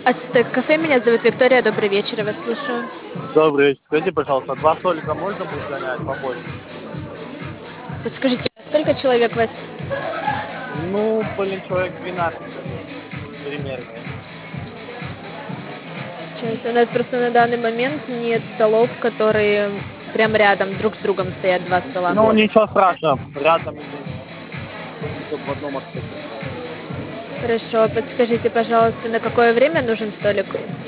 Ацтек кафе, меня зовут Виктория, добрый вечер, я вас слушаю. Добрый вечер. Скажите, пожалуйста, два столика можно будет занять побольше? Подскажите, сколько человек вас? Ну, блин, человек 12 примерно. Сейчас у нас просто на данный момент нет столов, которые прям рядом, друг с другом стоят два стола. Ну, ничего страшного, рядом чтобы в одном отсеке. Хорошо, подскажите, пожалуйста, на какое время нужен столик?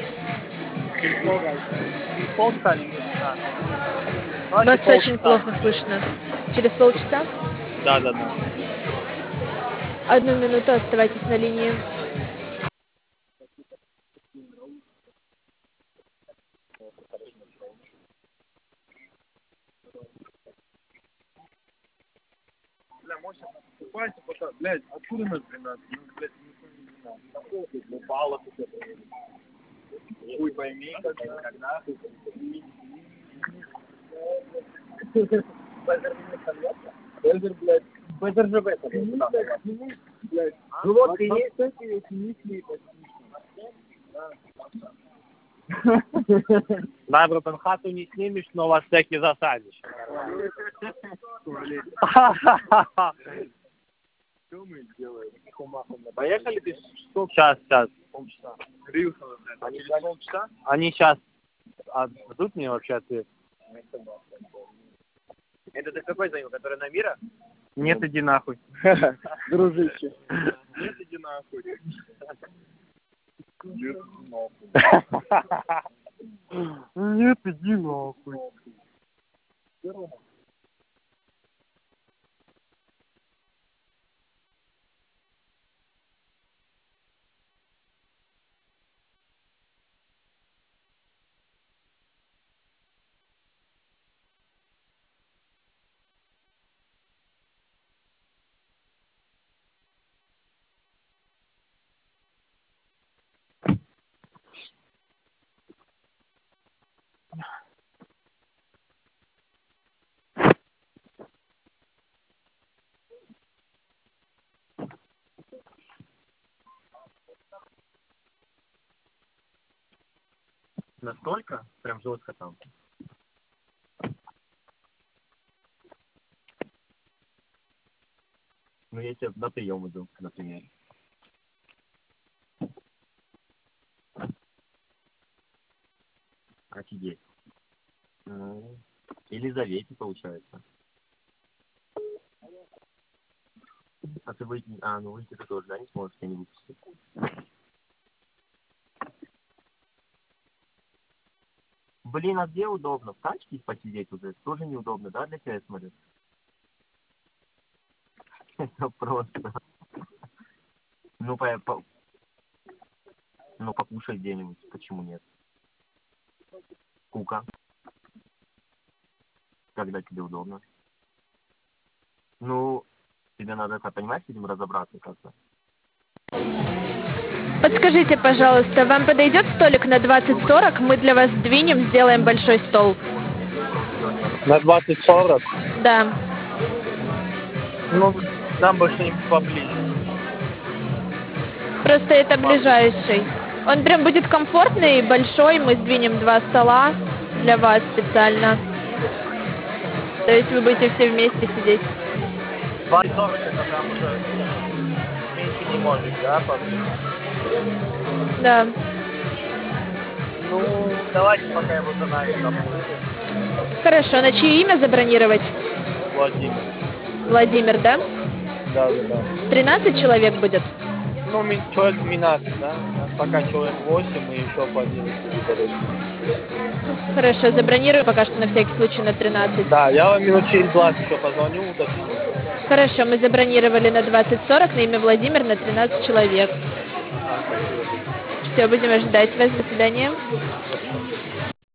Полчаса или минут 15? Вас очень плохо слышно. Через полчаса? Да. Одну минуту, оставайтесь на линии. Блядь, откуда нас 12? Ну, блядь, не упало тут. Хуй пойми, когда. Бэзер, блядь. Бэзер же в этом. Блядь. Ну вот ты есть эти мысли. Да, братан, хату не снимешь, но вас всякий засадишь. Что мы делаем? Поехали ты что? Сейчас. Полчаса. Они через полчаса? Они сейчас дадут мне вообще ответ. Это ты какой звонил, который на Мира? Нет, иди нахуй. Дружище. Нет, иди нахуй. Нет, иди нахуй. Настолько? Прям жестко там. Ну, я тебе на прием иду, например. Офигеть. Ну, Елизавете, получается. А ты выйти... ну выйти ты тоже, да, не сможешь, я не выпустить. Блин, а где удобно? В тачке посидеть уже? Тоже неудобно, да, для тебя, я смотрю? Это просто. Ну, покушай где-нибудь, почему нет? Кука. Когда тебе удобно. Ну, тебе надо, понимаешь, с этим разобраться как-то. Подскажите, пожалуйста, вам подойдет столик на 20-40? Мы для вас сдвинем, сделаем большой стол. На 20-40? Да. Ну, нам больше не поближе. Просто это ближайший. Он прям будет комфортный, большой. Мы сдвинем два стола для вас специально. То есть вы будете все вместе сидеть. 20-40 это прям уже меньше не может, да, Да. Ну, давайте пока я буду на этом. Хорошо, на чье имя забронировать? Владимир. Владимир, да? Да. 13 человек будет? Ну, человек 12, да? Пока человек 8 и еще по 11 будет. Хорошо, забронирую пока что на всякий случай на 13. Да, я вам минут через 20 еще позвоню, уточню. Хорошо, мы забронировали на 20-40 на имя Владимир на 13 человек. Все, будем ожидать вас. До свидания.